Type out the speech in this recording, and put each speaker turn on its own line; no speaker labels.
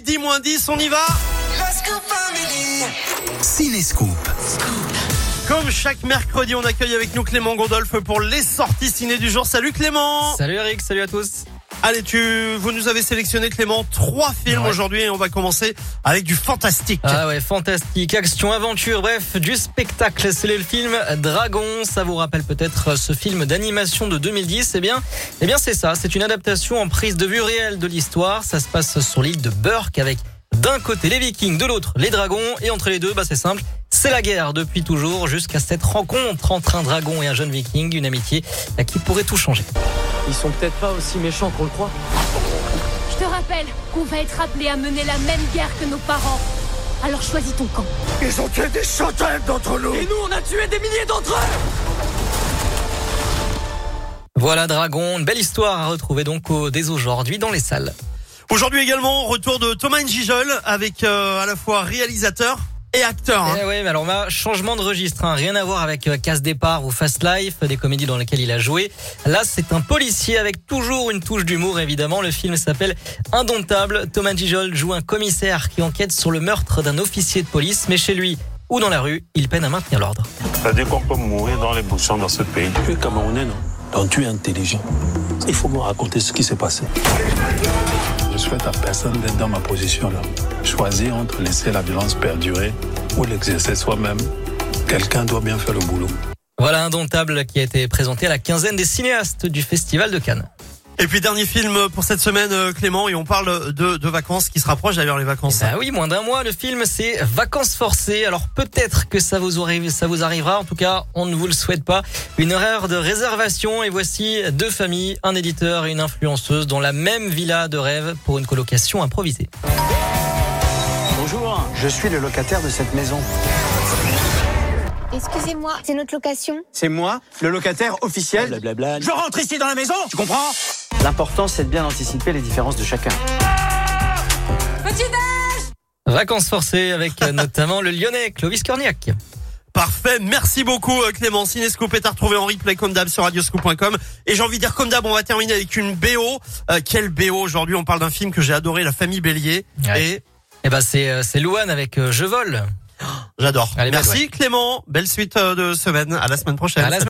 10-10, on y va.
Cinescoop.
Comme chaque mercredi, on accueille avec nous Clément Gondolf pour les sorties ciné du jour. Salut Clément.
Salut Eric, salut à tous.
Allez, vous nous avez sélectionné Clément 3 films aujourd'hui et on va commencer avec du fantastique.
Ah ouais, fantastique, action, aventure, bref, du spectacle. C'est le film Dragon. Ça vous rappelle peut-être ce film d'animation de 2010. Eh bien c'est ça. C'est une adaptation en prise de vue réelle de l'histoire. Ça se passe sur l'île de Burke avec d'un côté les Vikings, de l'autre les dragons. Et entre les deux, c'est simple. C'est la guerre depuis toujours jusqu'à cette rencontre entre un dragon et un jeune viking, une amitié qui pourrait tout changer.
Ils sont peut-être pas aussi méchants qu'on le croit.
Je te rappelle qu'on va être appelé à mener la même guerre que nos parents. Alors choisis ton camp.
Ils ont tué des centaines d'entre nous.
Et nous, on a tué des milliers d'entre eux.
Voilà Dragon, une belle histoire à retrouver donc dès aujourd'hui dans les salles.
Aujourd'hui également, retour de Thomas N'Gijol avec à la fois réalisateur et acteur.
Eh ouais, mais alors changement de registre, rien à voir avec Casse Départ ou Fast Life, des comédies dans lesquelles il a joué. Là, c'est un policier avec toujours une touche d'humour, évidemment. Le film s'appelle Indomptable. Thomas N'Gijol joue un commissaire qui enquête sur le meurtre d'un officier de police, mais chez lui ou dans la rue, il peine à maintenir l'ordre.
C'est-à-dire qu'on peut mourir dans les bouchons dans ce pays.
Tu es Camerounais, non? Donc tu es intelligent. Il faut me raconter ce qui s'est passé. Je souhaite à personne d'être dans ma position là. Choisir entre laisser la violence perdurer ou l'exercer soi-même. Quelqu'un doit bien faire le boulot.
Voilà Indomptable qui a été présenté à la quinzaine des cinéastes du Festival de Cannes.
Et puis dernier film pour cette semaine Clément, et on parle de vacances qui se rapprochent d'ailleurs, les vacances.
Bah oui, moins d'un mois, le film c'est Vacances forcées. Alors peut-être que ça vous arrivera, en tout cas on ne vous le souhaite pas. Une erreur de réservation et voici 2 familles, un éditeur et une influenceuse dans la même villa de rêve pour une colocation improvisée.
Bonjour, je suis le locataire de cette maison.
Excusez-moi, c'est notre location?
C'est moi, le locataire officiel.
Blablabla.
Je rentre ici dans la maison, tu comprends? L'important, c'est de bien anticiper les différences de chacun.
Vacances forcées avec notamment le Lyonnais Clovis Cornillac.
Parfait, merci beaucoup Clément. Cinescoop est à retrouver en replay comme d'hab sur radioscoop.com. Et j'ai envie de dire comme d'hab, on va terminer avec une BO. Quelle BO aujourd'hui? On parle d'un film que j'ai adoré, La Famille Bélier.
Ouais. Et c'est Louane avec Je vole.
J'adore.
Allez,
merci
ouais.
Clément, belle suite de semaine. À la semaine prochaine.